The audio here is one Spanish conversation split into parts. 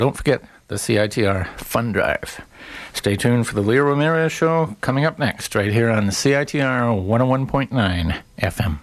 Don't forget the CITR Fund Drive. Stay tuned for the Leo Ramirez Show coming up next, right here on CITR 101.9 FM.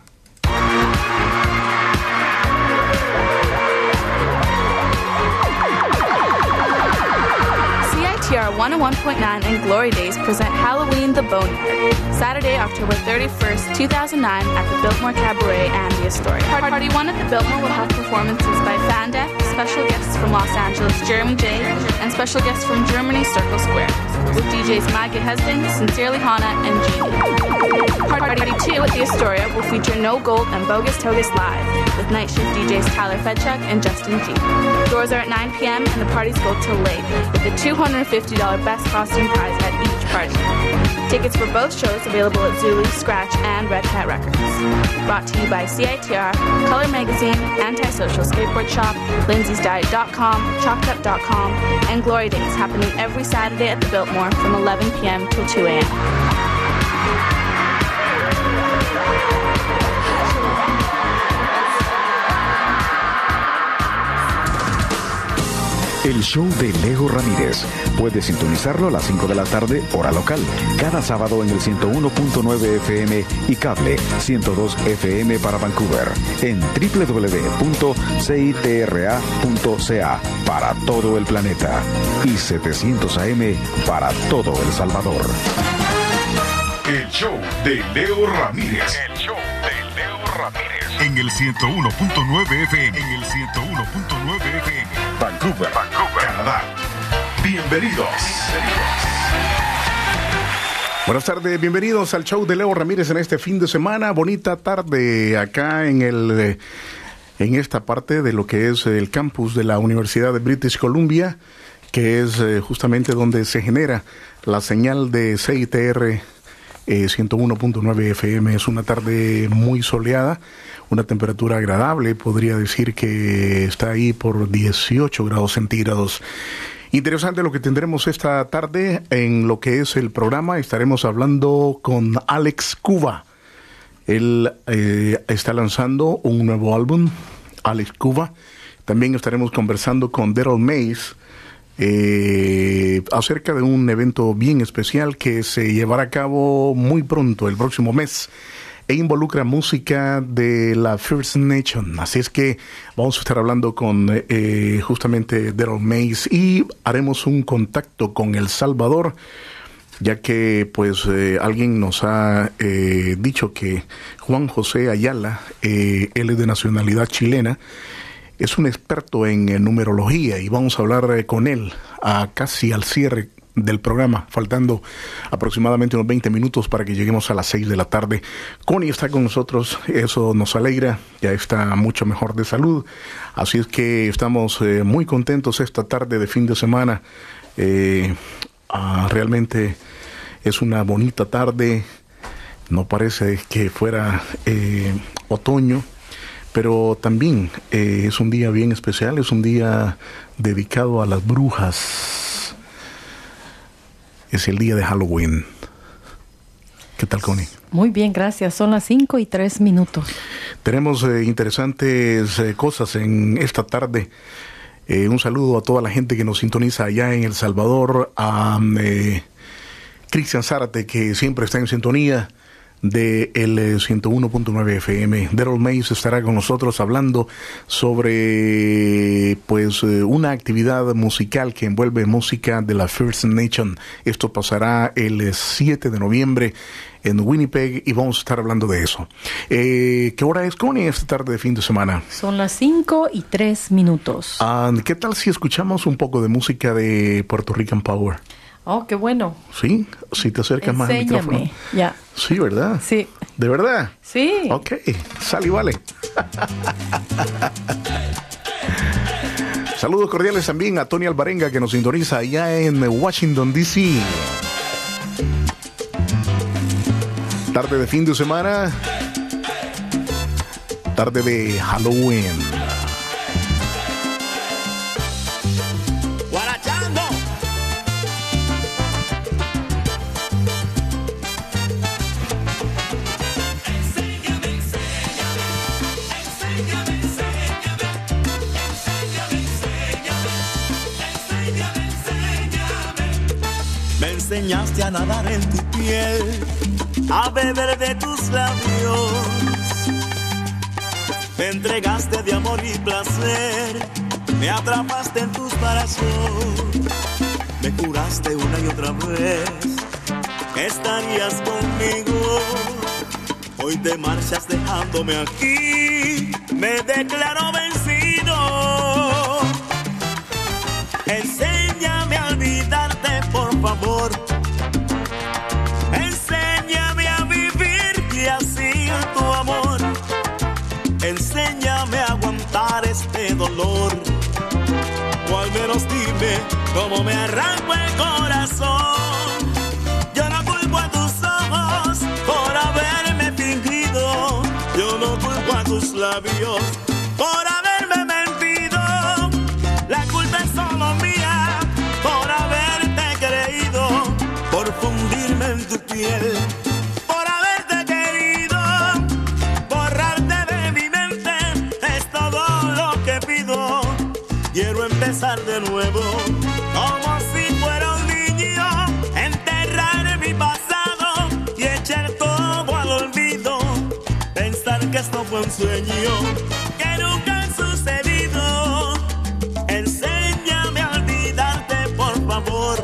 CITR 101.9 and Glory Days present Halloween the Boneyard, Saturday, October 31st, 2009 at the Biltmore Cabaret and the Astoria. Party 1 at the Biltmore will have performances by Fandef, special guests from Los Angeles, Jeremy J, and special guests from Germany, Circle Square, with DJs Maggie Husband, Sincerely Hana, and Genie. Party 2 at the Astoria will feature No Gold and Bogus Togus live, with night shift DJs Tyler Fedchuk and Justin G. Doors are at 9 p.m. and the parties go till late, with a $250 Best Costume prize at each party. Tickets for both shows available at Zulu, Scratch, and Red Cat Records. Brought to you by CITR, Color Magazine, Antisocial Skateboard Shop, Lindsay'sDiet.com, ChalkedUp.com, and Glory Days happening every Saturday at the Biltmore from 11 p.m. till 2 a.m. El show de Leo Ramírez. Puedes sintonizarlo a las 5 de la tarde, hora local, cada sábado en el 101.9 FM y cable 102 FM para Vancouver, en www.citra.ca para todo el planeta y 700 AM para todo El Salvador. El show de Leo Ramírez. El show de Leo Ramírez. En el 101.9 FM. En el 101.9 FM. Vancouver, Canadá. Bienvenidos. Buenas tardes, bienvenidos al show de Leo Ramírez en este fin de semana. Bonita tarde acá en esta parte de lo que es el campus de la Universidad de British Columbia, que es justamente donde se genera la señal de CITR 101.9 FM. Es una tarde muy soleada, una temperatura agradable, podría decir que está ahí por 18 grados centígrados. Interesante lo que tendremos esta tarde en lo que es el programa. Estaremos hablando con Alex Cuba. Él está lanzando un nuevo álbum, Alex Cuba. También estaremos conversando con Daryl Mays acerca de un evento bien especial que se llevará a cabo muy pronto, el próximo mes, e involucra música de la First Nation. Así es que vamos a estar hablando con justamente Daryl Mays y haremos un contacto con El Salvador, ya que pues alguien nos ha dicho que Juan José Ayala, él es de nacionalidad chilena, es un experto en numerología y vamos a hablar con él casi al cierre del programa, faltando aproximadamente unos 20 minutos para que lleguemos a las 6 de la tarde. Connie está con nosotros, eso nos alegra, ya está mucho mejor de salud, así es que estamos muy contentos esta tarde de fin de semana. Realmente es una bonita tarde, no parece que fuera otoño, pero también es un día bien especial, es un día dedicado a las brujas. Es el día de Halloween. ¿Qué tal, Connie? Muy bien, gracias. Son las 5:03. Tenemos interesantes cosas en esta tarde. Un saludo a toda la gente que nos sintoniza allá en El Salvador, a Cristian Zárate, que siempre está en sintonía de el 101.9 FM. Daryl Mays estará con nosotros hablando sobre pues una actividad musical que envuelve música de la First Nation. Esto pasará el 7 de noviembre en Winnipeg y vamos a estar hablando de eso. ¿Qué hora es, Connie, esta tarde de fin de semana? Son las 5:03. ¿Qué tal si escuchamos un poco de música de Puerto Rican Power? Oh, qué bueno. Sí, si te acercas más al micrófono. Ya. Sí, ¿verdad? Sí. ¿De verdad? Sí. Ok, sale y vale. Saludos cordiales también a Tony Alvarenga, que nos sintoniza allá en Washington, D.C. Tarde de fin de semana, tarde de Halloween. enseñaste a nadar en tu piel, a beber de tus labios. Me entregaste de amor y placer, me atrapaste en tus brazos. Me juraste una y otra vez que estarías conmigo. Hoy te marchas dejándome aquí, me declaro vencido. Enséñame a olvidarte, por favor. Enséñame a vivir y así tu amor. Enséñame a aguantar este dolor. O al menos dime cómo me arranco el corazón. Yo no culpo a tus ojos por haberme fingido. Yo no culpo a tus labios por haberme mentido. La culpa es solo mía por haberte creído, por fundirme en tu piel, por haberte querido. Borrarte de mi mente es todo lo que pido. Quiero empezar de nuevo, como si fuera un niño, enterrar mi pasado y echar todo al olvido. Pensar que esto fue un sueño que nunca ha sucedido. Enséñame a olvidarte, por favor.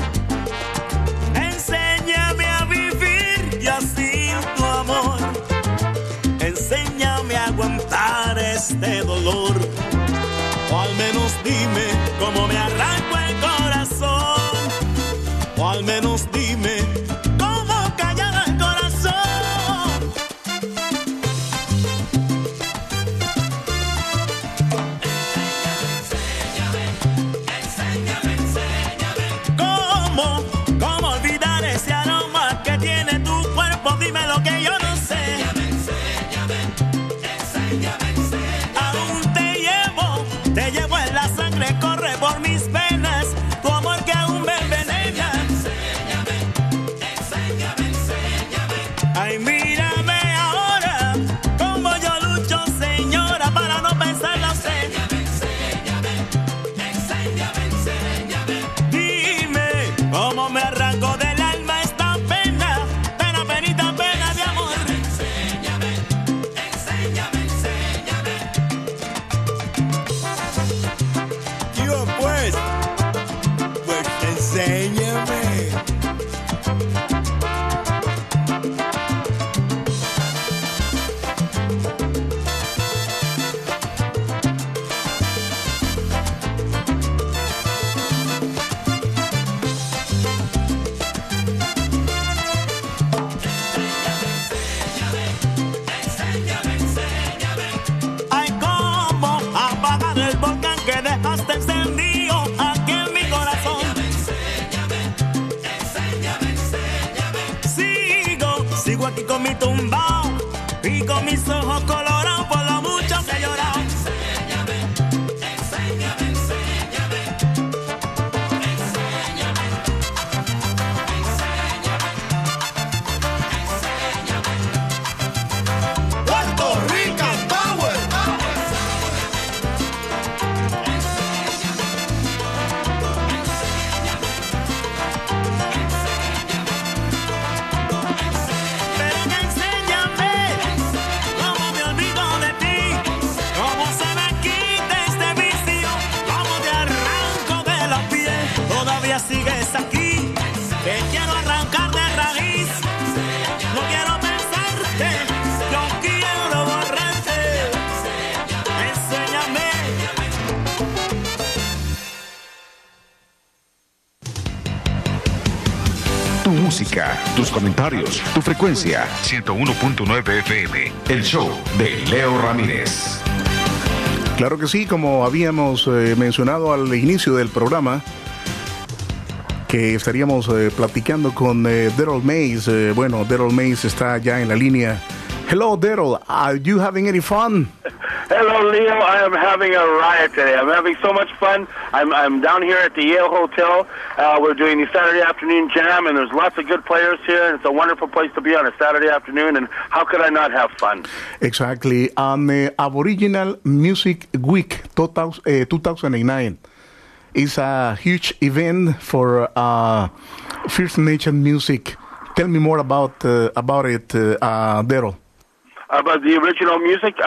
Enséñame a vivir y así tu amor. Enséñame a aguantar este dolor. O al menos dime cómo me arranco el corazón. O al menos dime cómo callar el corazón. ¿Cómo olvidar ese aroma que tiene tu cuerpo? Dime lo que yo no sé. Aún te llevo en la sangre, corre por mis venas, tu amor que aún me envenena. Ay, mírame ahora, como yo lucho, señora, para no pensar, no sé. Dime cómo me arranco del alma esta pena, penita de amor. Yo pues enséñame. Ay, cómo apagar el volcán que dejaste encendido aquí en mi corazón. Sigo aquí con mi tumbao y con mis ojos colorados por lo mucho que he llorado. Puerto Rican Power. Pero enséñame cómo me olvido de ti, cómo se me quita este vicio, cómo te arranco de la piel. Todavía sigues aquí, te quiero arrancar de raíz. No quiero pensarte, yo quiero borrarte. Enséñame. Tu música, tus comentarios, tu frecuencia. 101.9 FM. El show de Leo Ramírez. Claro que sí, como habíamos mencionado al inicio del programa, que estaríamos platicando con Daryl Mays. Bueno, Daryl Mays está ya en la línea. Hello, Daryl. Are you having any fun? Hello, Leo. I am having a riot today. I'm having so much fun. I'm down here at the Yale Hotel. We're doing the Saturday afternoon jam, and there's lots of good players here, and it's a wonderful place to be on a Saturday afternoon, and how could I not have fun? Exactly. On Aboriginal Music Week 2009 is a huge event for First Nation music. Tell me more about it, Daryl. About the original music,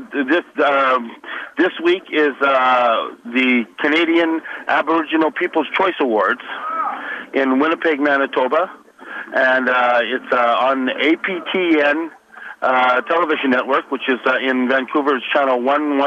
this week is the Canadian Aboriginal People's Choice Awards in Winnipeg, Manitoba, and it's on APTN television network, which is in Vancouver's channel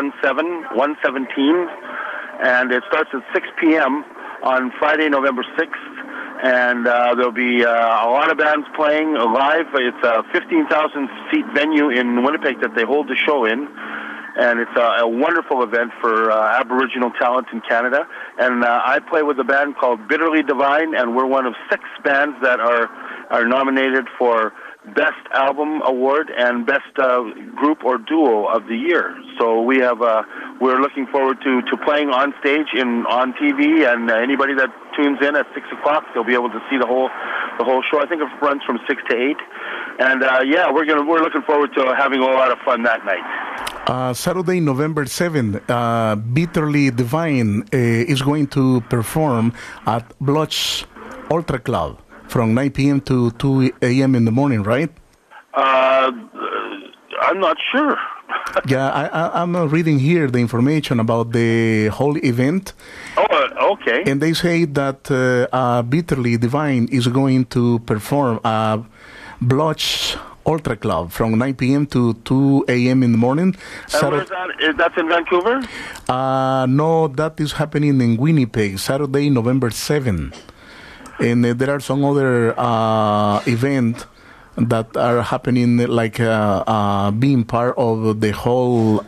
117, and it starts at 6 p.m. on Friday, November 6th. And there'll be a lot of bands playing live. It's a 15,000-seat venue in Winnipeg that they hold the show in. And it's a wonderful event for Aboriginal talent in Canada. And I play with a band called Bitterly Divine, and we're one of 6 bands that are nominated for Best Album Award and Best Group or Duo of the Year. So we have we're looking forward to playing on stage on TV, and anybody that tunes in at 6 o'clock, they'll be able to see the whole show. I think it runs from 6 to 8, and we're looking forward to having a lot of fun that night. Saturday, November 7th, Bitterly Divine is going to perform at Bloch Ultra Club from 9 p.m. to 2 a.m. in the morning, right? I'm not sure. Yeah, I'm reading here the information about the whole event. Oh, okay. And they say that Bitterly Divine is going to perform at Bloch Ultra Club from 9 p.m. to 2 a.m. in the morning. And where's that? That's in Vancouver? No, that is happening in Winnipeg, Saturday, November 7th. And there are some other events that are happening, like being part of the whole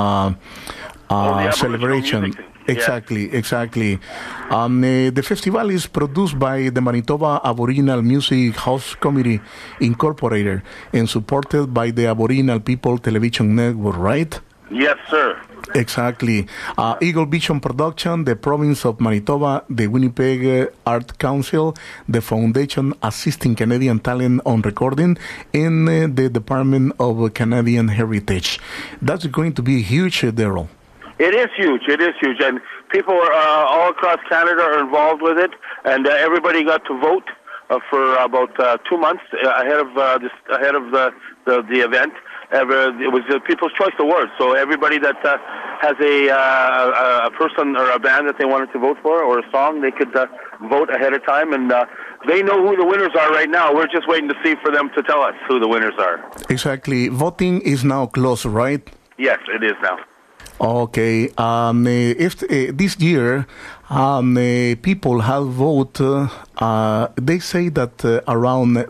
celebration. Exactly. The festival is produced by the Manitoba Aboriginal Music House Committee Incorporated and supported by the Aboriginal People Television Network, right? Yes, sir. Exactly. Eagle Vision Production, the Province of Manitoba, the Winnipeg Art Council, the Foundation Assisting Canadian Talent on Recording, and the Department of Canadian Heritage. That's going to be huge, Daryl. It is huge, and people all across Canada are involved with it, and everybody got to vote for about 2 months ahead of the event. It was the People's Choice Awards, so everybody that has a person or a band that they wanted to vote for, or a song, they could vote ahead of time, and they know who the winners are right now. We're just waiting to see for them to tell us who the winners are. Exactly. Voting is now closed, right? Yes, it is now. Okay. If this year people have voted, they say that around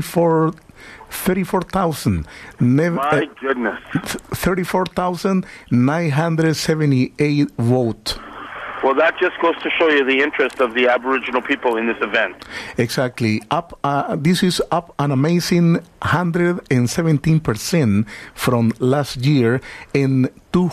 34,000. My goodness. 34,978 vote. Well, that just goes to show you the interest of the Aboriginal people in this event. Exactly. This is up an amazing 117% from last year and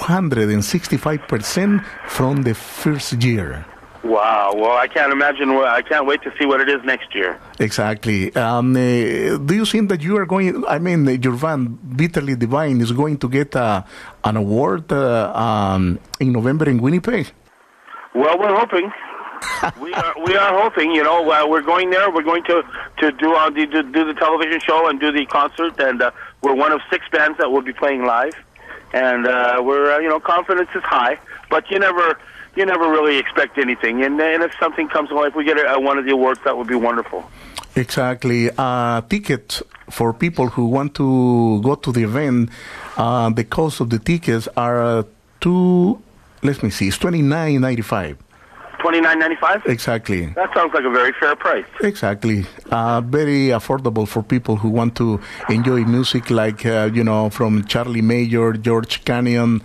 265% from the first year. Wow. Well, I can't imagine. I can't wait to see what it is next year. Exactly. Do you think that you are going, your band, Bitterly Divine, is going to get an award in November in Winnipeg? Well, we're hoping. we are hoping. We're going there. We're going to do the television show and do the concert, and we're one of 6 bands that will be playing live. And we're confidence is high, but you never really expect anything. And if something comes along, if we get one of the awards, that would be wonderful. Exactly. Tickets for people who want to go to the event, the cost of the tickets are it's $29.95. $29.95? Exactly. That sounds like a very fair price. Exactly. Very affordable for people who want to enjoy music like, from Charlie Major, George Canyon,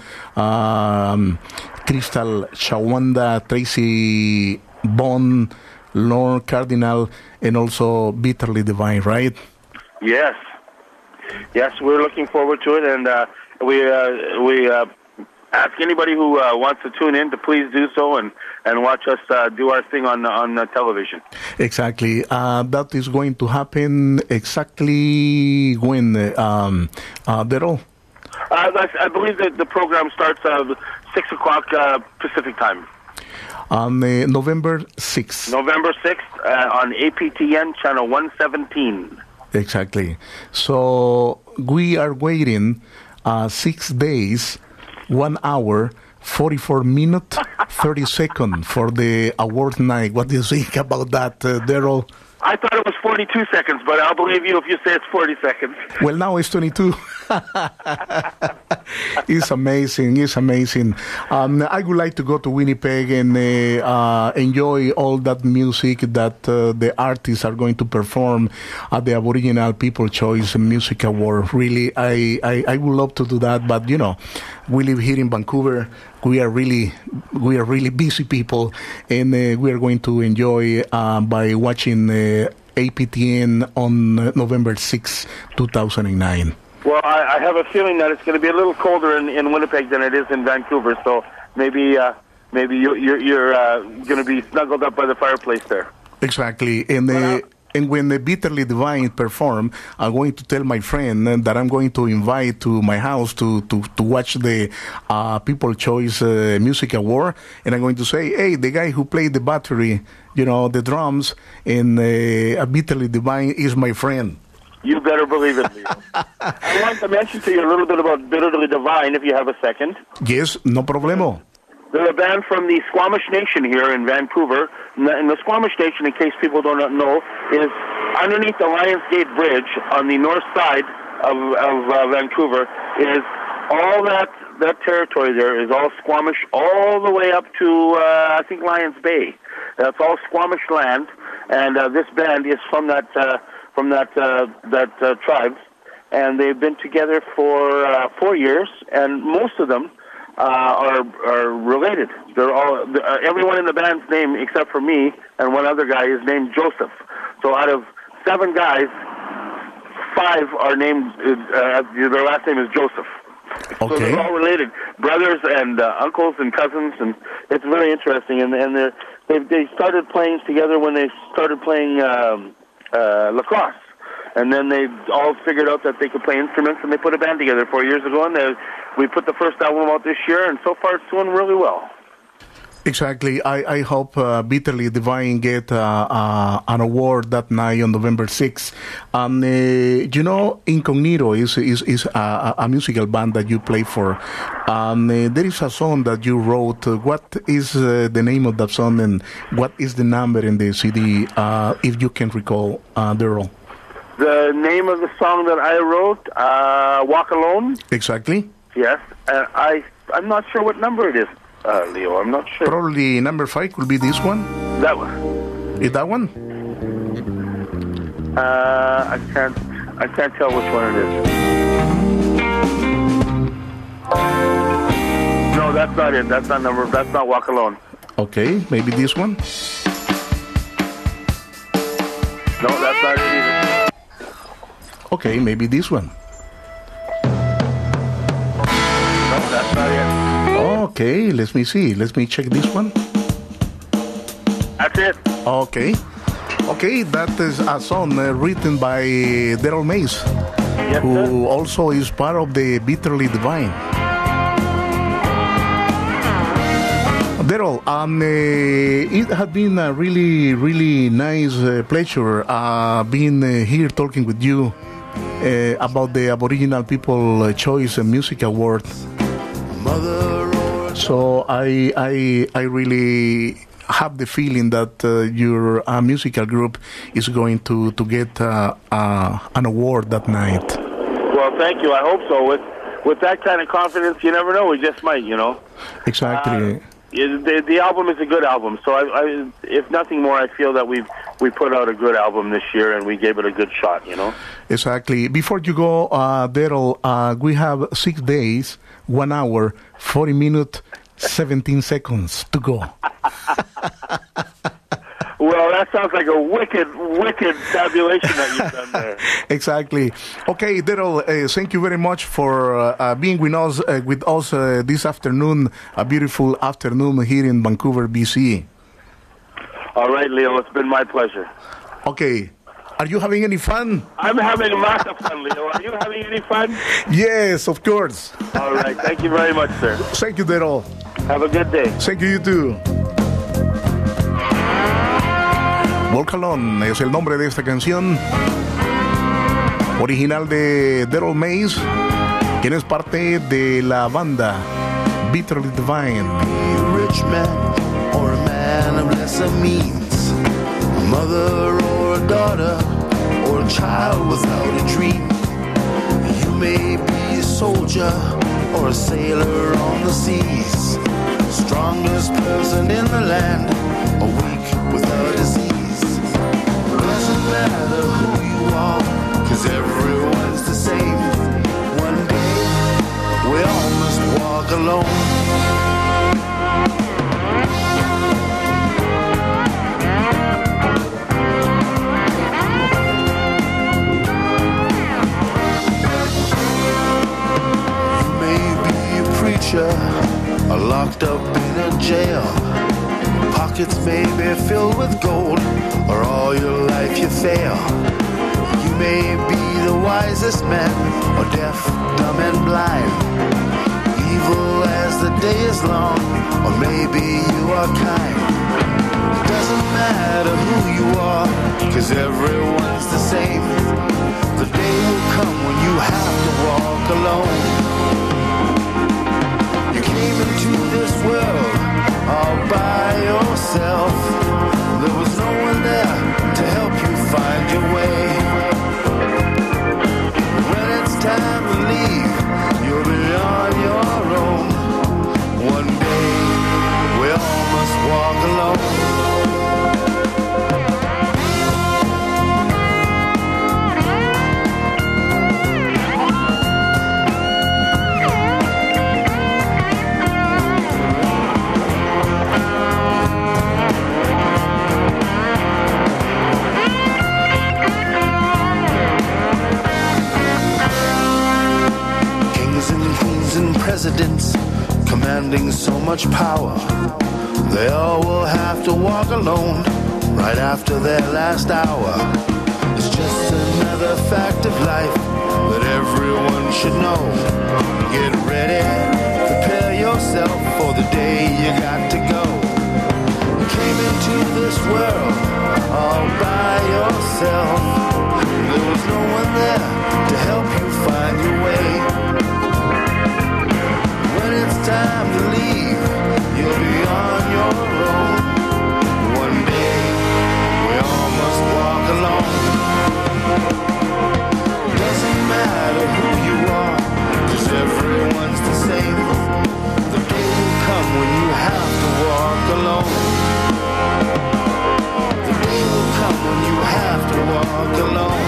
Crystal Shawanda, Tracy Bond, Lorne Cardinal, and also Bitterly Divine, right? Yes. Yes, we're looking forward to it, and we ask anybody who wants to tune in to please do so and watch us do our thing on television. Exactly. That is going to happen exactly when, Daryl? I believe that the program starts 6 o'clock Pacific time. On November 6th. November 6th on APTN channel 117. Exactly. So we are waiting 6 days, 1 hour, 44 minutes, 30 seconds for the award night. What do you think about that, Daryl? I thought it was 42 seconds, but I'll believe you if you say it's 40 seconds. Well, now it's 22. It's amazing. It's amazing. I would like to go to Winnipeg and enjoy all that music that the artists are going to perform at the Aboriginal People Choice Music Award. Really, I would love to do that, but you know, we live here in Vancouver. We are really busy people, and we are going to enjoy by watching APTN on November 6, 2009. Well, I have a feeling that it's going to be a little colder in Winnipeg than it is in Vancouver, so maybe you're going to be snuggled up by the fireplace there. Exactly, and when the Bitterly Divine perform, I'm going to tell my friend that I'm going to invite to my house to watch the People Choice Music Award, and I'm going to say, hey, the guy who played the battery, you know, the drums, in Bitterly Divine is my friend. You better believe it, Leo. I want to mention to you a little bit about Bitterly Divine, if you have a second. Yes, no problemo. They're a band from the Squamish Nation here in Vancouver. And the Squamish Nation, in case people don't know, is underneath the Lions Gate Bridge on the north side of Vancouver. Is all that territory there is all Squamish, all the way up to I think Lions Bay. That's all Squamish land, and this band is from that tribe, and they've been together for 4 years, and most of them are related. They're all everyone in the band's name except for me and one other guy is named Joseph. So out of 7 guys, 5 are named. Their last name is Joseph. Okay. So they're all related, brothers and uncles and cousins, and it's very interesting. And they started playing together when they started playing lacrosse. And then they all figured out that they could play instruments, and they put a band together 4 years ago, and we put the first album out this year, and so far it's doing really well. Exactly. I hope Bitterly Divine get an award that night on November 6th. You know, Incognito is a musical band that you play for. There is a song that you wrote. What is the name of that song, and what is the number in the CD, if you can recall, Daryl? The name of the song that I wrote, Walk Alone. Exactly. Yes. I'm not sure what number it is, Leo. I'm not sure. Probably number 5 could be this one. That one. Is that one? I can't tell which one it is. No, that's not it. That's not Walk Alone. Okay, maybe this one. No, that's not it either. Okay, maybe this one. No, that's not it. Okay, let me see. Let me check this one. That's it. Okay, that is a song written by Daryl Mays, yes, who also is part of the Bitterly Divine. Daryl, it has been a really, really nice pleasure being here talking with you about the Aboriginal People Choice Music Award. So I really have the feeling that your musical group is going to get an award that night. Well, thank you. I hope so. With that kind of confidence, you never know. We just might, you know. Exactly. The album is a good album, so I, if nothing more, I feel that we put out a good album this year, and we gave it a good shot, you know? Exactly. Before you go, Daryl, we have 6 days, 1 hour, 40 minutes, 17 seconds to go. Well, that sounds like a wicked tabulation that you've done there. Exactly. Okay, Daryl, thank you very much for being with us this afternoon, a beautiful afternoon here in Vancouver, BC. All right, Leo, it's been my pleasure. Okay. Are you having any fun? I'm having lots of fun, Leo. Are you having any fun? Yes, of course. All right. Thank you very much, sir. Thank you, Daryl. Have a good day. Thank you, you too. Walk Alone es el nombre de esta canción, original de Daryl Mays, quien es parte de la banda Bitterly Divine. A rich man or a man of lesser means, a mother or a daughter or a child without a dream. You may be a soldier or a sailor on the seas, strongest person in the land, or weak without disease. Doesn't matter who you are, 'cause everyone's the same. One day we all must walk alone. You may be a preacher or locked up in a jail. Pockets may be filled with gold, or all your life you fail. You may be the wisest man, or deaf, dumb and blind, evil as the day is long, or maybe you are kind. It doesn't matter who you are, 'cause everyone's the same. The day will come when you have to walk alone. You came into this world all by yourself. There was no one there to help you find your way. When it's time to leave, you'll be on your own. One day, we all must walk alone. Presidents commanding so much power, they all will have to walk alone right after their last hour. It's just another fact of life that everyone should know. Get ready, prepare yourself for the day you got to go. You came into this world all by yourself. There was no one there to help you find your way. It's time to leave, you'll be on your own. One day, we all must walk alone. Doesn't matter who you are, 'cause everyone's the same. The day will come when you have to walk alone. The day will come when you have to walk alone.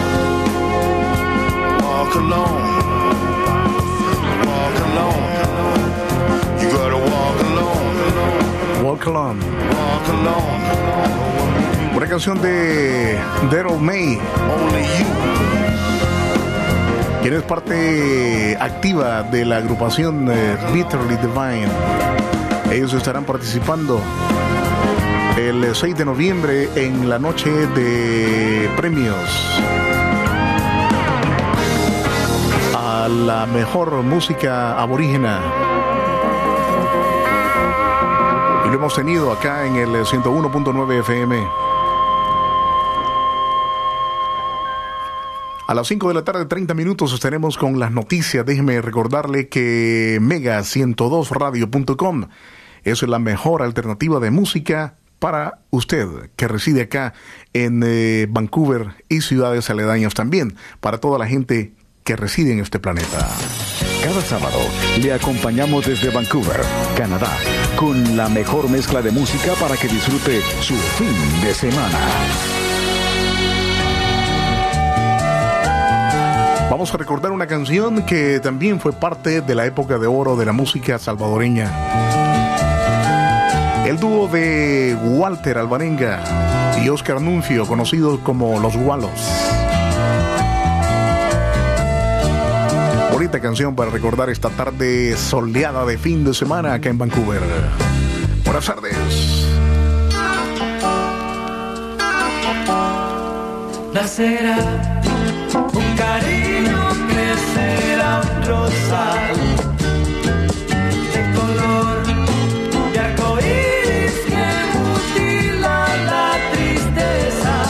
Walk alone. Walk alone. You gotta walk alone. Walk Alone. Walk alone. Una canción de Daryl May, Only you. quien es parte activa de la agrupación Bitterly Divine. Ellos estarán participando el 6 de noviembre en la noche de premios a la mejor música aborígena. Y lo hemos tenido acá en el 101.9 FM. A las 5 de la tarde, 30 minutos, estaremos con las noticias. Déjeme recordarle que Mega102radio.com es la mejor alternativa de música para usted que reside acá en Vancouver y ciudades aledañas también, para toda la gente que reside en este planeta. Cada sábado le acompañamos desde Vancouver, Canadá, con la mejor mezcla de música para que disfrute su fin de semana. Vamos a recordar una canción que también fue parte de la época de oro de la música salvadoreña. El dúo de Walter Alvarenga y Oscar Nuncio, conocidos como Los Gualos. Bonita canción para recordar esta tarde soleada de fin de semana acá en Vancouver. Buenas tardes. Nacerá un cariño, crecerá un rosal de color de arcoíris que mutila la tristeza.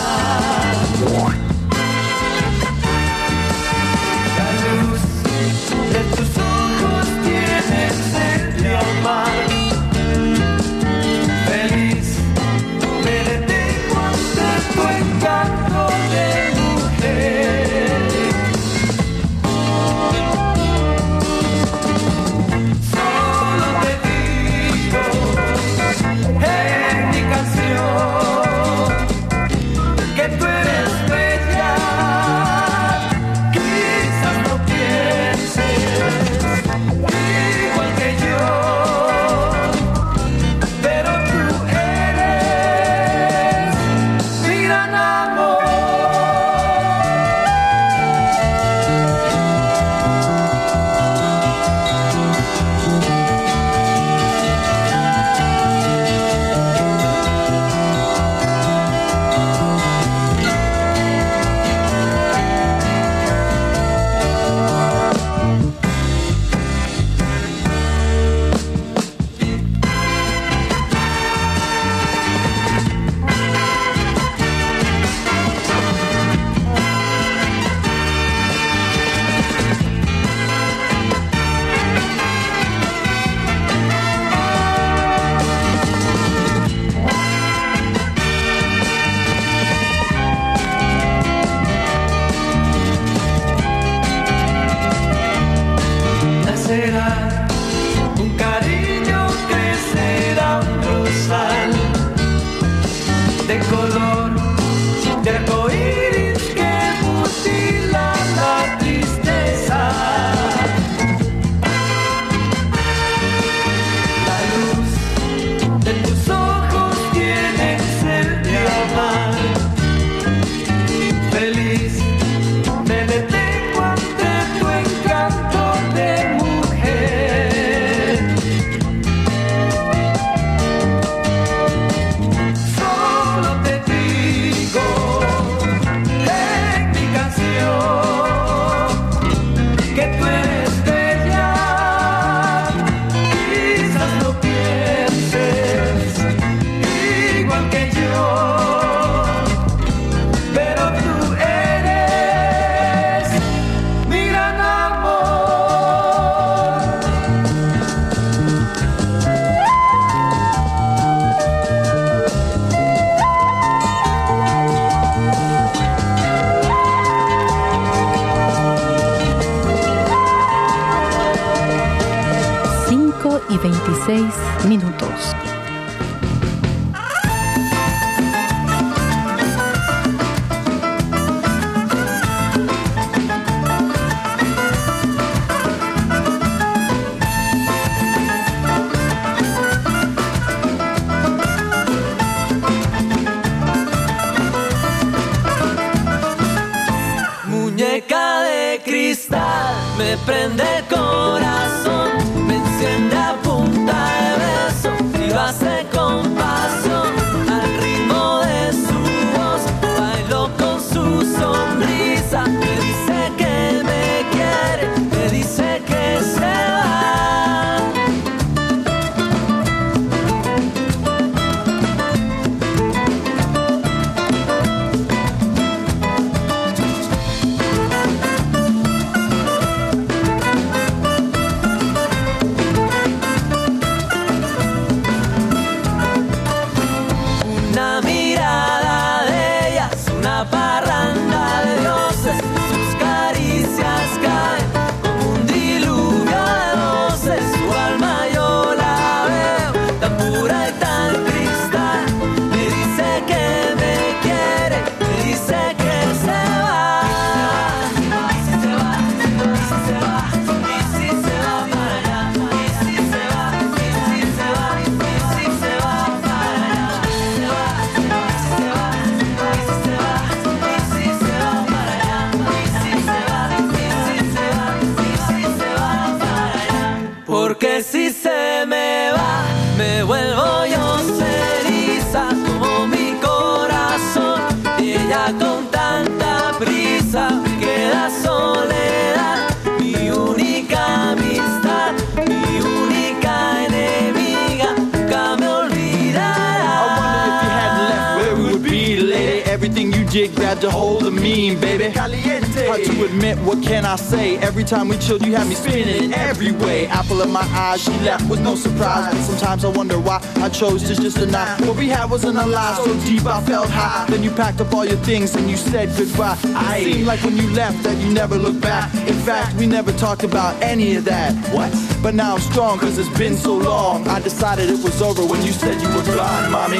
cristal, me prende el corazón, me enciende a punta de beso y lo hace con pasión, al ritmo de su voz, bailo con su sonrisa, me dice que me quiere, me dice que se va. Porque si se me va, me vuelvo yo ceniza como mi corazón. Y ella con tanta prisa me queda soledad. Mi única amistad, mi única enemiga, nunca me olvidará. I wonder if you hadn't left, where we would be, lady. Everything you did grabbed a hold of me, baby. Caliente. Hard to admit, what can I say? Every time we chilled, you had me spinning every way. Apple of my eye, she left with no surprise. But sometimes I wonder why I chose to just deny. What we had wasn't a lie, so deep I felt high. Then you packed up all your things and you said goodbye. It seemed like when you left that you never looked back. In fact, we never talked about any of that. What? But now I'm strong, cause it's been so long. I decided it was over when you said you were gone, mommy.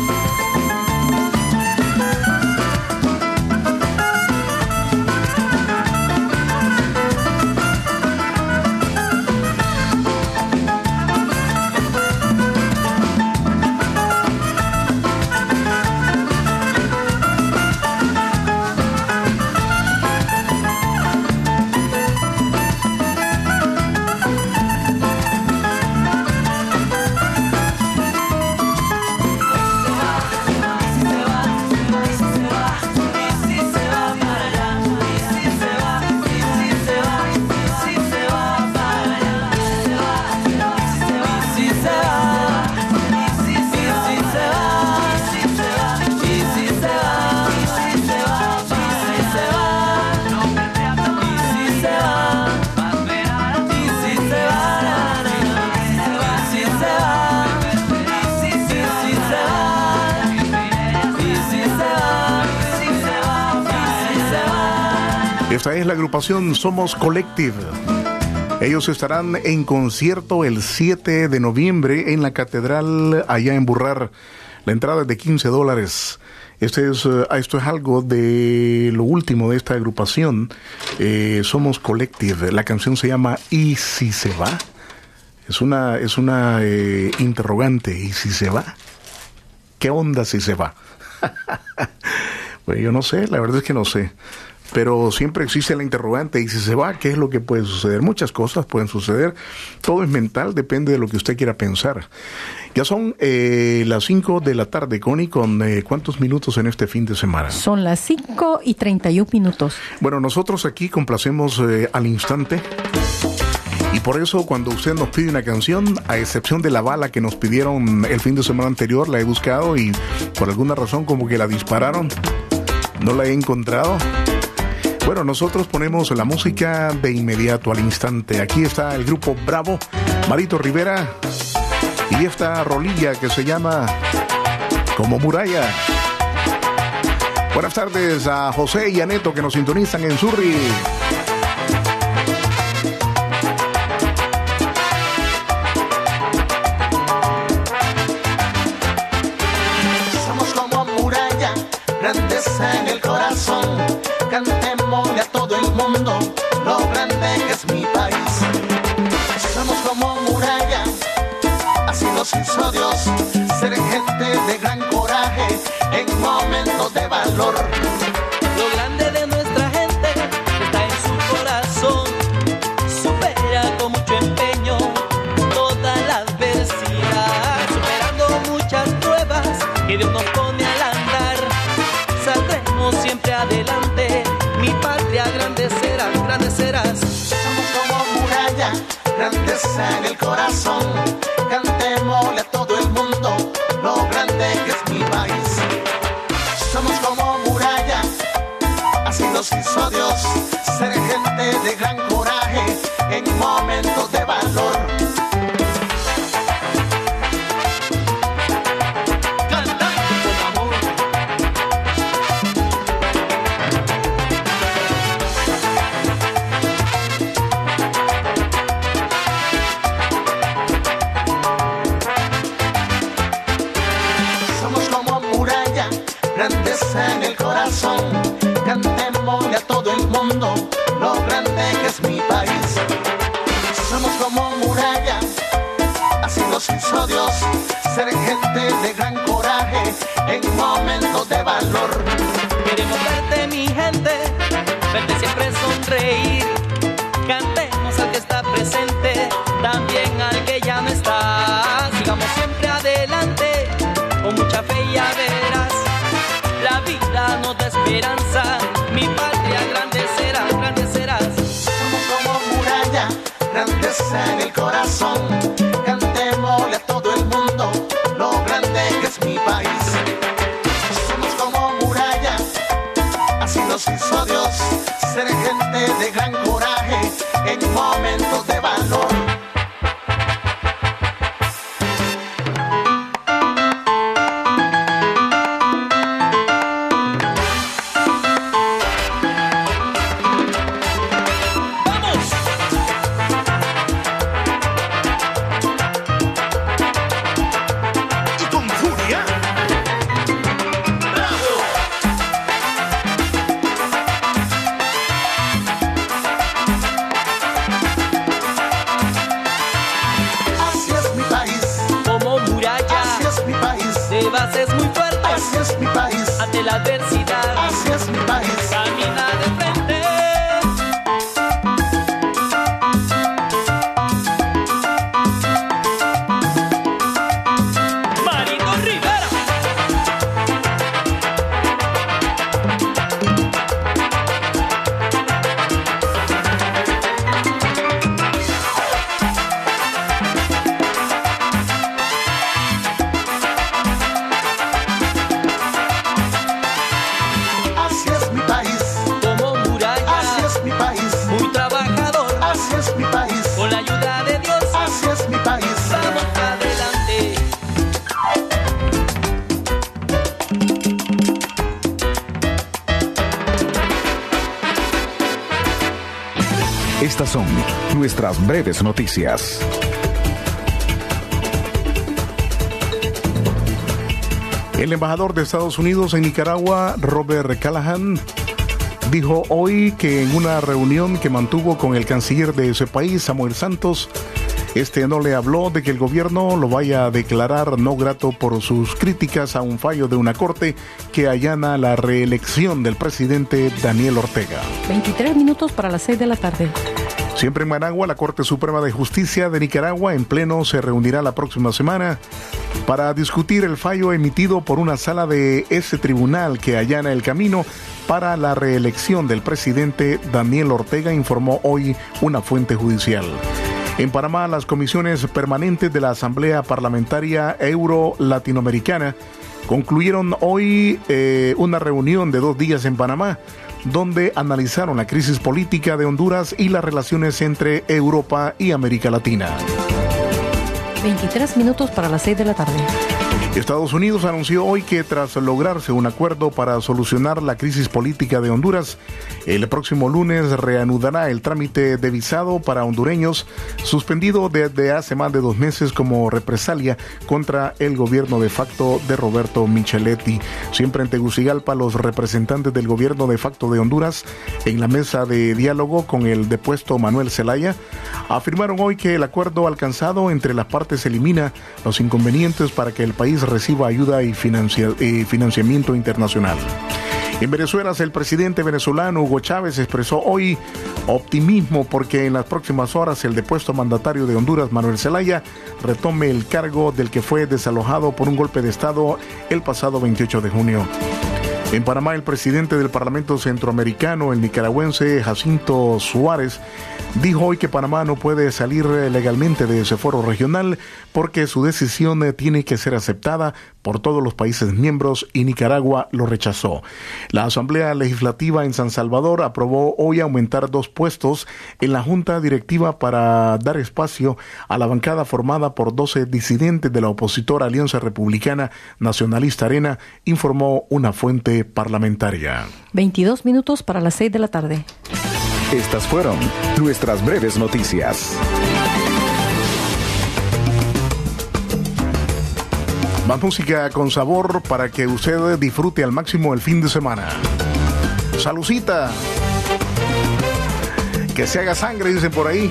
Esta es la agrupación Somos Collective. Ellos estarán en concierto el 7 de noviembre en la Catedral allá en Burrar. La entrada es de $15. Esto es algo de lo último de esta agrupación. Somos Collective. La canción se llama ¿Y si se va? Es una interrogante. ¿Y si se va? ¿Qué onda si se va? Pues yo no sé, la verdad es que no sé. Pero siempre existe la interrogante, ¿y si se va? ¿Qué es lo que puede suceder? Muchas cosas pueden suceder. Todo es mental, depende de lo que usted quiera pensar. Ya son las 5 de la tarde, Connie, con ¿cuántos minutos en este fin de semana? Son las 5:31. Bueno, nosotros aquí complacemos al instante. Y por eso cuando usted nos pide una canción, a excepción de la bala que nos pidieron el fin de semana anterior, la he buscado y por alguna razón como que la dispararon. No la he encontrado. Bueno, nosotros ponemos la música de inmediato, al instante. Aquí está el grupo Bravo, Marito Rivera, y esta rolilla que se llama Como Muralla. Buenas tardes a José y a Neto que nos sintonizan en Surri. Somos como muralla, grandeza en el corazón. Cantémosle a todo el mundo lo grande que es mi país. Somos como muralla, así nos hizo Dios, ser gente de gran coraje en momentos de valor. Lo grande de nuestra gente está en su corazón. grandeza en el corazón. Cantémosle a todo el mundo lo grande que es mi país. Somos como muralla, así nos hizo Dios, ser gente de gran coraje en momentos de valor. Grandeza en el corazón, cantémosle a todo el mundo lo grande que es mi país. Somos como muralla, así nos hizo Dios, ser gente de gran coraje en momentos de valor. Queremos verte, mi gente, verte siempre sonreír. Cantemos al que está presente, también al que ya no está. Sigamos siempre adelante, con mucha fe ya verás. La vida nos da esperanza, mi patria grande será, grande serás. Somos como muralla, grandeza en el corazón. Cantémosle a todo el mundo lo grande que es mi país. Somos como muralla, así nos hizo Dios, ser gente de gran coraje en momentos de valor. Bases muy fuertes, así es mi país. Ante la adversidad, así es mi país. Camina de frente. Marito Rivera. Con la ayuda de Dios, así es mi país. Vamos adelante. Estas son nuestras breves noticias. El embajador de Estados Unidos en Nicaragua, Robert Callahan, dijo hoy que en una reunión que mantuvo con el canciller de ese país, Samuel Santos, no le habló de que el gobierno lo vaya a declarar no grato por sus críticas a un fallo de una corte que allana la reelección del presidente Daniel Ortega. 23 minutos para las 6 de la tarde. Siempre en Managua, la Corte Suprema de Justicia de Nicaragua en pleno se reunirá la próxima semana para discutir el fallo emitido por una sala de ese tribunal que allana el camino para la reelección del presidente Daniel Ortega, informó hoy una fuente judicial. En Panamá, las comisiones permanentes de la Asamblea Parlamentaria Euro-Latinoamericana concluyeron hoy una reunión de 2 días en Panamá, donde analizaron la crisis política de Honduras y las relaciones entre Europa y América Latina. 23 minutos para las 6 de la tarde. Estados Unidos anunció hoy que tras lograrse un acuerdo para solucionar la crisis política de Honduras, el próximo lunes reanudará el trámite de visado para hondureños, suspendido desde hace más de 2 meses como represalia contra el gobierno de facto de Roberto Micheletti. Siempre en Tegucigalpa, los representantes del gobierno de facto de Honduras, en la mesa de diálogo con el depuesto Manuel Zelaya, afirmaron hoy que el acuerdo alcanzado entre las partes elimina los inconvenientes para que el país reciba ayuda y financiamiento internacional. En Venezuela, el presidente venezolano Hugo Chávez expresó hoy optimismo porque en las próximas horas el depuesto mandatario de Honduras, Manuel Zelaya, retome el cargo del que fue desalojado por un golpe de Estado el pasado 28 de junio. En Panamá, el presidente del Parlamento Centroamericano, el nicaragüense Jacinto Suárez, dijo hoy que Panamá no puede salir legalmente de ese foro regional porque su decisión tiene que ser aceptada por todos los países miembros y Nicaragua lo rechazó. La Asamblea Legislativa en San Salvador aprobó hoy aumentar 2 puestos en la Junta Directiva para dar espacio a la bancada formada por 12 disidentes de la opositora Alianza Republicana Nacionalista Arena, informó una fuente parlamentaria. 22 minutos para las 6 de la tarde. Estas fueron nuestras breves noticias. Más música con sabor para que usted disfrute al máximo el fin de semana. Salucita. Que se haga sangre, dicen por ahí.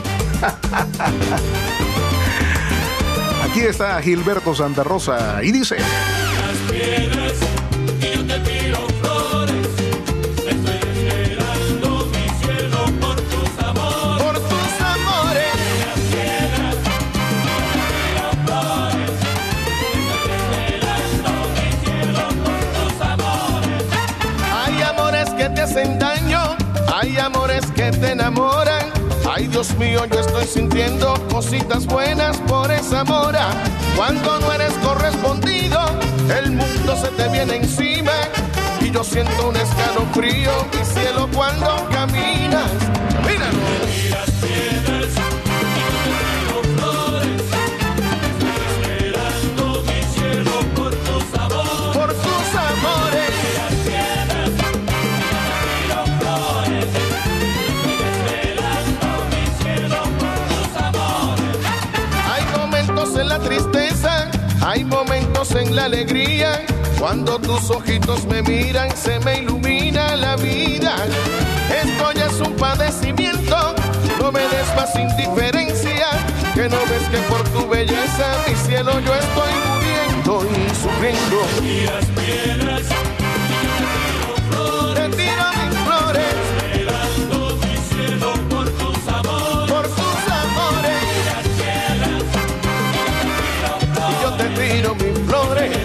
Aquí está Gilberto Santa Rosa y dice: Las piedras y yo te tiro flores, estoy esperando mi cielo por tus amores. Por tus amores. Las piedras y yo te tiro flores, estoy esperando mi cielo por tus amores. Hay amores que te hacen daño, hay amores que te enamoran. Ay, Dios mío, yo estoy sintiendo cositas buenas por esa mora. Cuando no eres correspondido, el mundo se te viene encima. Y yo siento un escalofrío, mi cielo, cuando caminas. Camínalo. Las piedras y yo te tiro flores, estoy esperando mi cielo por tus amores. Por tus amores. Las piedras y yo te tiro flores, hay momentos en la tristeza, hay momentos en la alegría. Cuando tus ojitos me miran, se me ilumina la vida. Esto ya es un padecimiento, no me des más indiferencia. Que no ves que por tu belleza, mi cielo, yo estoy muriendo y sufriendo. y las piedras Te tiro mis flores, esperando mi cielo por tus amores. por tus amores. Y yo te tiro mis flores.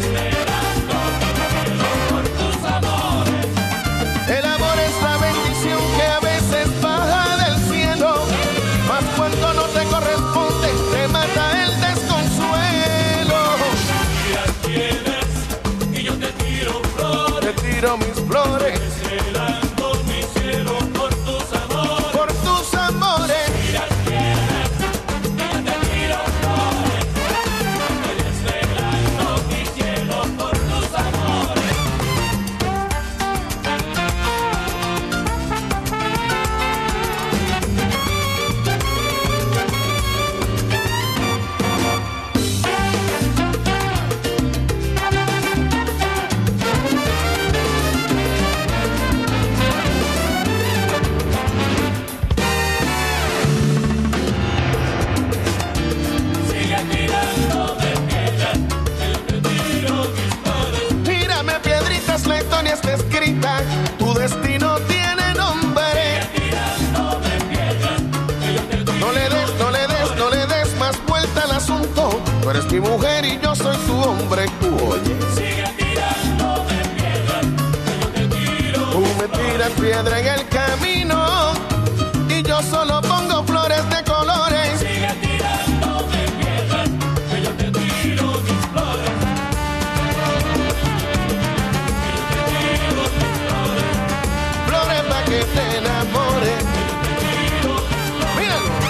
El amor es la bendición que a veces baja del cielo, mas cuando no te corresponde te mata el desconsuelo. Y las piedras y yo te tiro flores, Te tiro mis flores esperando mi cielo por tus amores. por tus amores. Y las piedras y yo te tiro flores, estoy esperando mi cielo por tus amores. Sigue tirándome piedras, que yo te tiro mis flores. Tírame piedritas, la historia está escrita, tu destino tiene nombre. Tirándome piedras, que yo te tiro. No le des, no le des, no le des más vuelta al asunto. Tú eres mi mujer y yo soy tu hombre. Tú oye. Sigue tirándome piedras, que yo te tiro. Tú me tiras piedra en el camino y yo solo pongo flores de colores. Sigue tirándome piedras, que yo te tiro mis flores. Flores para que te enamores. Míralo.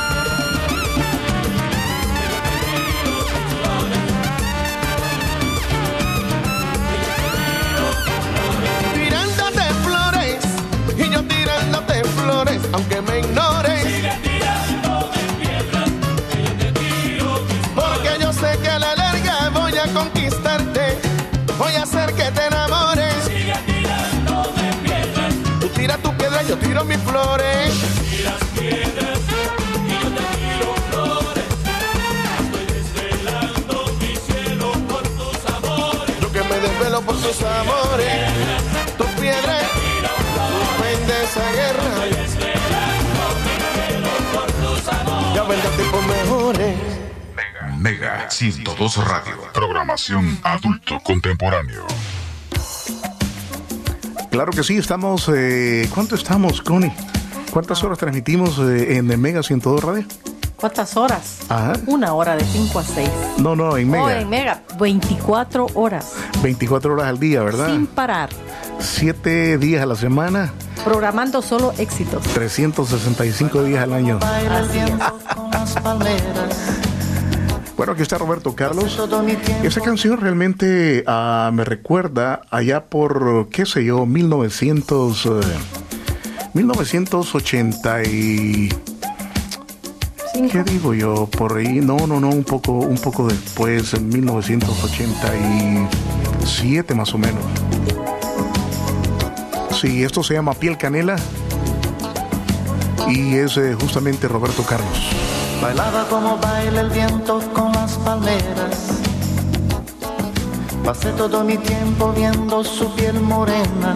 Tirándote flores y yo tirándote flores, aunque me ignores. Sigue tirándome piedras, que yo te tiro mis flores. Porque yo sé que a la larga voy a conquistarte, voy a hacer que te enamores. Sigue tirándome piedras, Tú tiras tu piedra, yo tiro mis flores. y las piedras y yo te tiro flores. Estoy desvelando mi cielo por tus amores. Yo que me desvelo por tus amores. Tu piedra, tú vendes esa guerra. Desvelando mi cielo por tus amores. Ya vendrán tiempos mejores. Mega 102 Radio. Programación adulto contemporáneo. Claro que sí, estamos... ¿Cuánto estamos, Connie? ¿Cuántas horas transmitimos en Mega 102 Radio? ¿Cuántas horas? Ajá. 1 hora de 5 a 6. No, en Mega. En Mega, 24 horas. 24 horas al día, ¿verdad? Sin parar. 7 días a la semana. Programando solo éxitos. 365 días al año. Así es. Bueno, aquí está Roberto Carlos. Esa canción realmente me recuerda allá por, qué sé yo, 1980 y... ¿Qué digo yo? Por ahí, no, un poco después, en 1987 más o menos. Sí, esto se llama Piel Canela y es justamente Roberto Carlos. Bailaba como baila el viento con las palmeras. Pasé todo mi tiempo viendo su piel morena.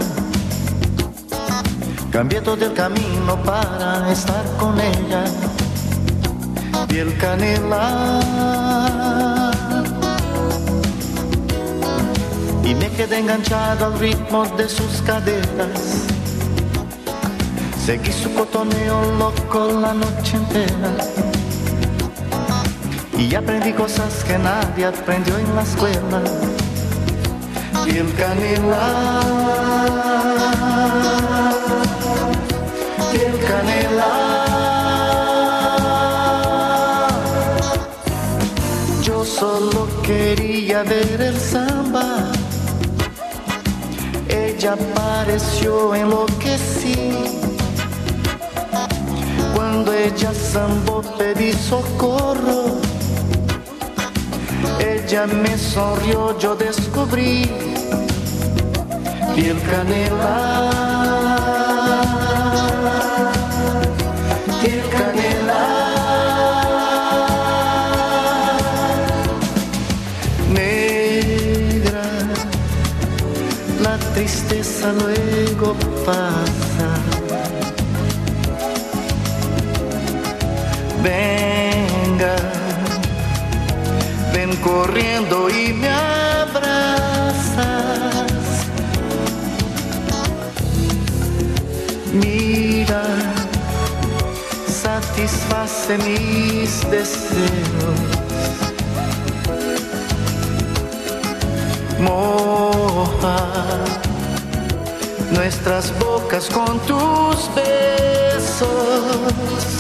Cambié todo el camino para estar con ella. Piel canela. Y me quedé enganchado al ritmo de sus caderas. Seguí su cotoneo loco la noche entera. Y aprendí cosas que nadie aprendió en la escuela. Piel canela, piel canela. Yo solo quería ver el samba. Ella apareció, enloquecí. Cuando ella zambó pedí socorro. Ella me sonrió, yo descubrí piel canela, piel canela. Negra, la tristeza luego pasa. Venga, ven corriendo y me abrazas. Mira, satisface mis deseos. Moja nuestras bocas con tus besos.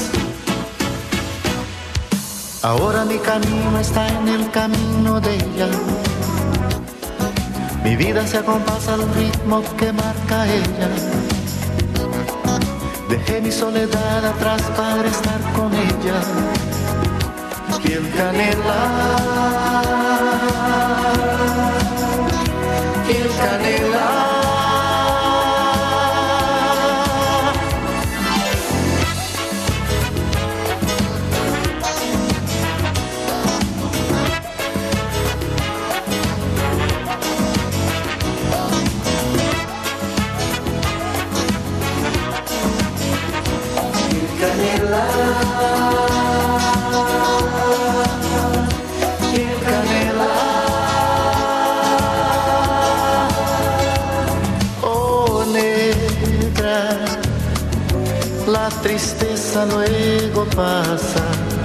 Ahora mi camino está en el camino de ella. Mi vida se acompasa al ritmo que marca ella. Dejé mi soledad atrás para estar con ella. Piel canela, piel canela. Piel canela, oh negra, la tristeza luego pasa.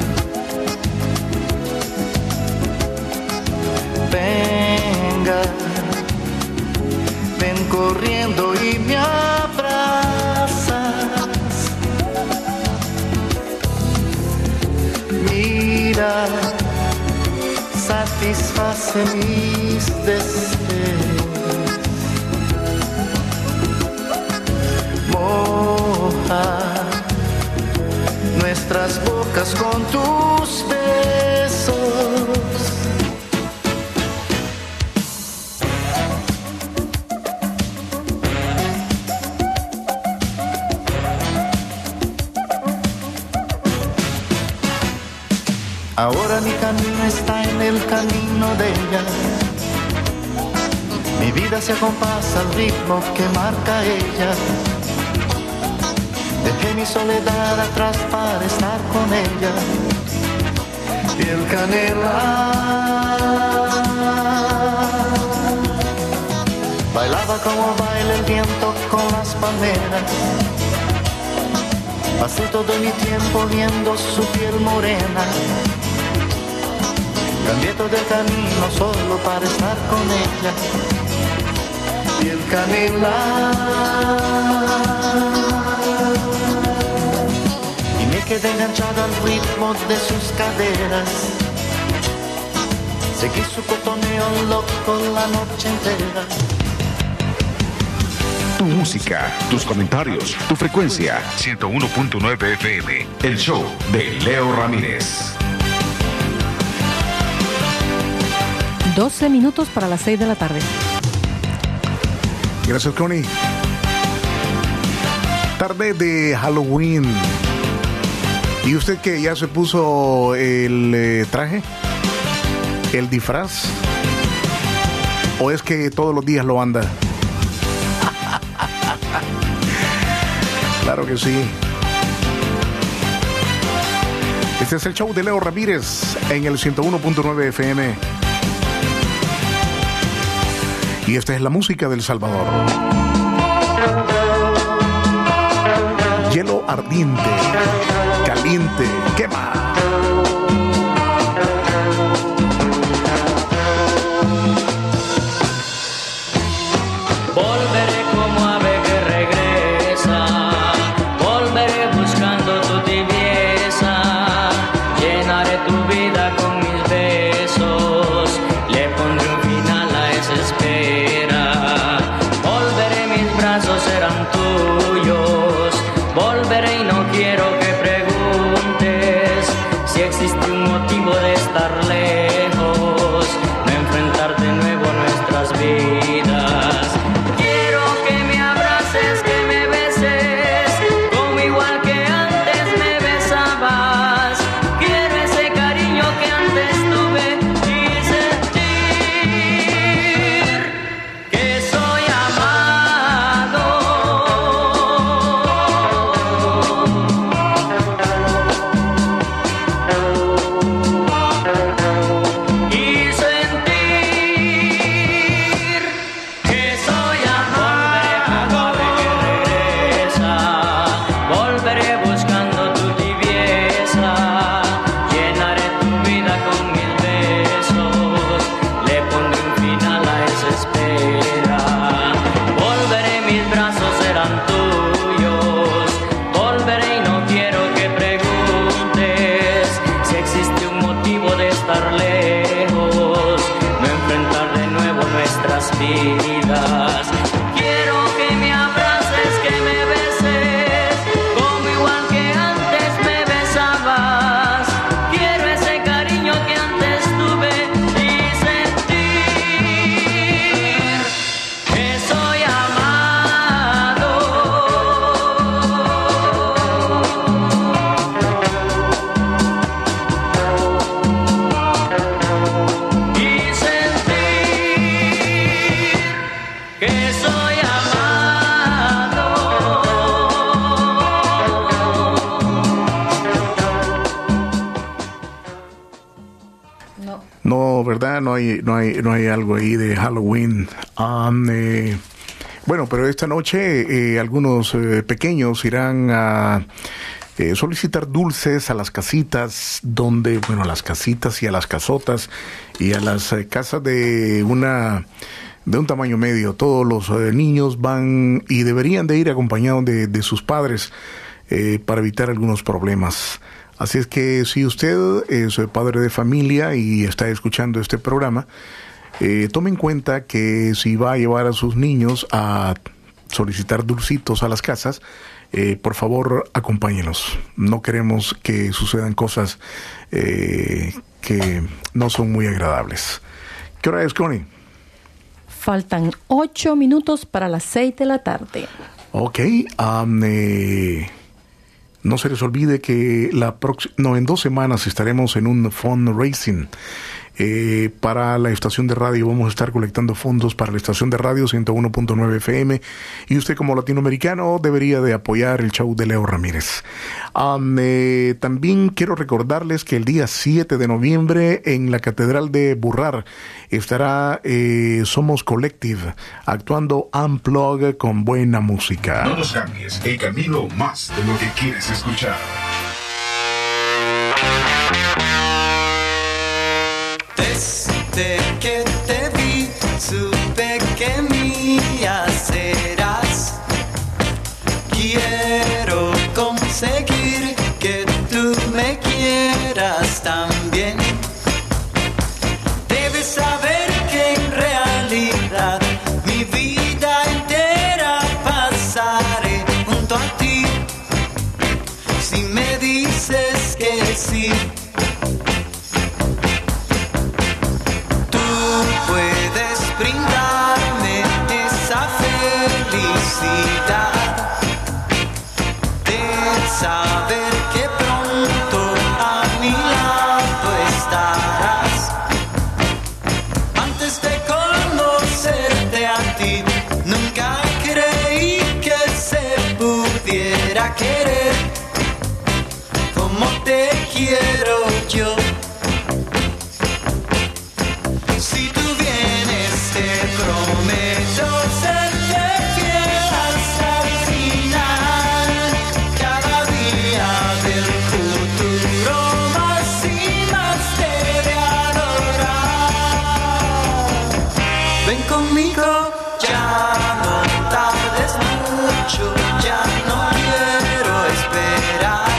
Venga, ven corriendo y me abrazas. Mira, satisface mis deseos. Moja nuestras bocas con tus besos. Ahora mi camino está en el camino de ella. Mi vida se acompasa al ritmo que marca ella. Dejé mi soledad atrás para estar con ella. Piel canela, bailaba miraba como baila el viento con las palmeras. Pasé todo mi tiempo viendo su piel morena. Cambié todo el camino solo para estar con ella. Piel canela. Y me quedé enganchado al ritmo de sus caderas. Seguí su cotoneo loco la noche entera. Tu música, tus comentarios, tu frecuencia. 101.9 FM. El show de Leo Ramírez. 12 minutos para las 6 de la tarde. Gracias, Connie. Tarde de Halloween. ¿Y usted que ya se puso el traje? ¿El disfraz? ¿O es que todos los días lo anda? Claro que sí. Este es el show de Leo Ramírez en el 101.9 FM. Y esta es la música del Salvador. Hielo ardiente, caliente, quema. Volveré como ave que regresa, volveré buscando tu tibieza, llenaré tu vida con mis besos, le pondré un final a esa espera. Volveré, mis brazos serán tuyos, volveré y no quiero que preguntes si existe un motivo de estar lejos, no enfrentar de nuevo nuestras vidas. Vidas. Quiero que me abraces, que me beses, como igual que antes me besabas. Quiero ese cariño que antes tuve y sentir que soy amado. Y que soy amado. No, ¿verdad? No hay algo ahí de Halloween. Bueno, pero esta noche algunos pequeños irán a solicitar dulces a las casitas donde, bueno, a las casitas y a las casotas y a las casas de un tamaño medio. Todos los niños van y deberían de ir acompañados de sus padres para evitar algunos problemas. Así es que si usted es padre de familia y está escuchando este programa, tome en cuenta que si va a llevar a sus niños a solicitar dulcitos a las casas, por favor acompáñenos. No queremos que sucedan cosas que no son muy agradables. ¿Qué hora es, Connie? Faltan 8 minutos para las 6 de la tarde. Ok. No se les olvide que en 2 semanas estaremos en un fundraising para la estación de radio. Vamos a estar colectando fondos para la estación de radio 101.9 FM, y usted como latinoamericano debería de apoyar el show de Leo Ramírez. También quiero recordarles que el día 7 de noviembre en la Catedral de Burrar estará Somos Collective actuando Unplug con buena música. No nos cambies, el camino más de lo que quieres escuchar. Desde que te vi, supe que mía serás. Quiero conseguir que tú me quieras también. Debes saber que en realidad mi vida entera pasaré junto a ti. Si me dices que sí, puedes brindarme esa felicidad de saber que pronto a mi lado estarás. Antes de conocerte a ti, nunca creí que se pudiera querer como te quiero yo. Si tú vienes, te prometo serte fiel hasta el final. Cada día del futuro más y más te de adorar. Ven conmigo, ya no tardes mucho, ya no quiero esperar.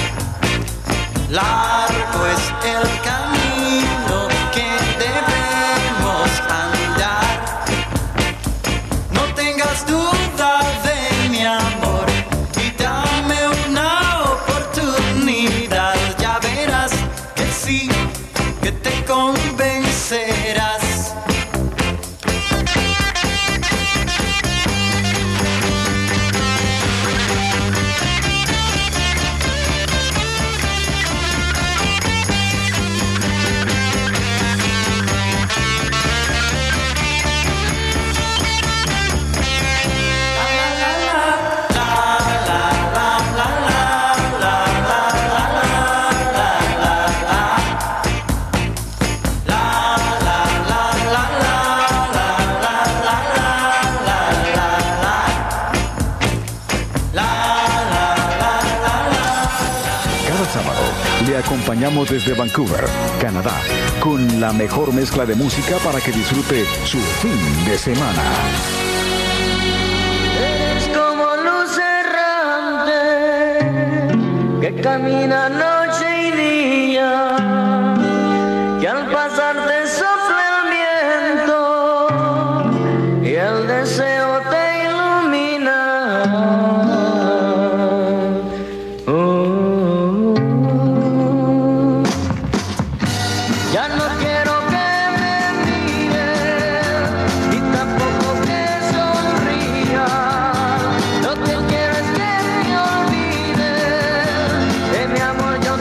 Largo es el camino que debemos andar. No tengas duda de mi amor y dame una oportunidad. Ya verás que sí, que te convencerás. Le acompañamos desde Vancouver, Canadá, con la mejor mezcla de música para que disfrute su fin de semana. Eres como luz errante que camina noche y día, que al pasar te sopla el viento y el deseo te ilumina. Ya no quiero que me mires y tampoco que sonrías. Lo que quiero es que me olvides de mi amor. Yo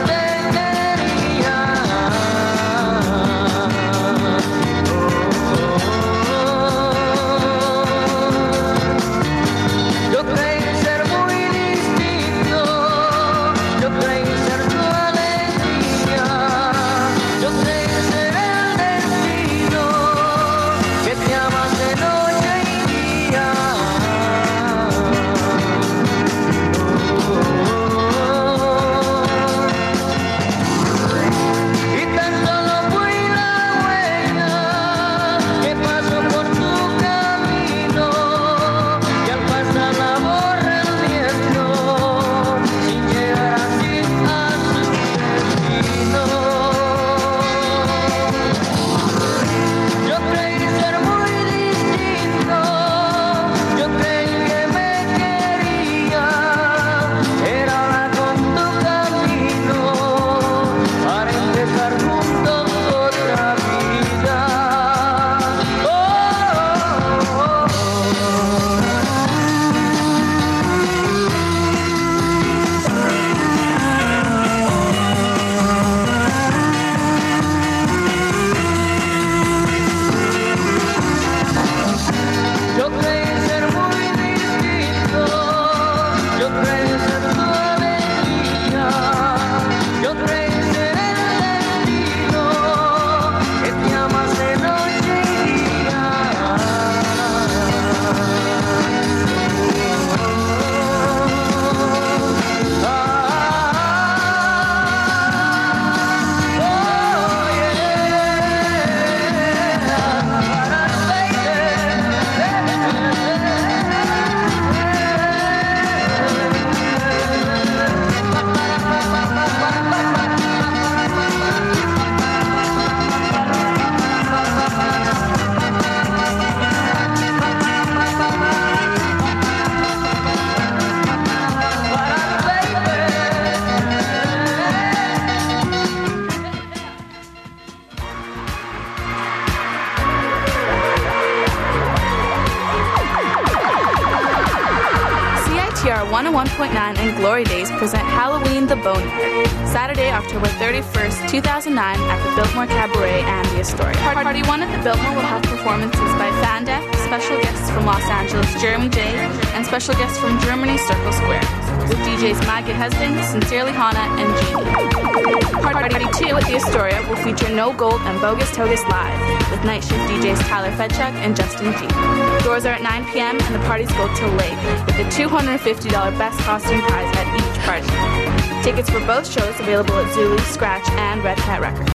101.9 and Glory Days present Halloween the Boneyard, Saturday, October 31st, 2009 at the Biltmore Cabaret and the Astoria. Party 1 at the Biltmore will have performances by Fandef, special guests from Los Angeles, Jeremy J, and special guests from Germany, Circle Square, with DJs Maggot Husband, Sincerely Hana, and Jeannie. Party 2 at the Astoria will feature No Gold and Bogus Togus live, with night shift DJs Tyler Fedchuk and Justin G. Doors are at 9 p.m. and the parties go till late, with a $250 best costume prize at each party. Tickets for both shows available at Zulu, Scratch, and Red Cat Records.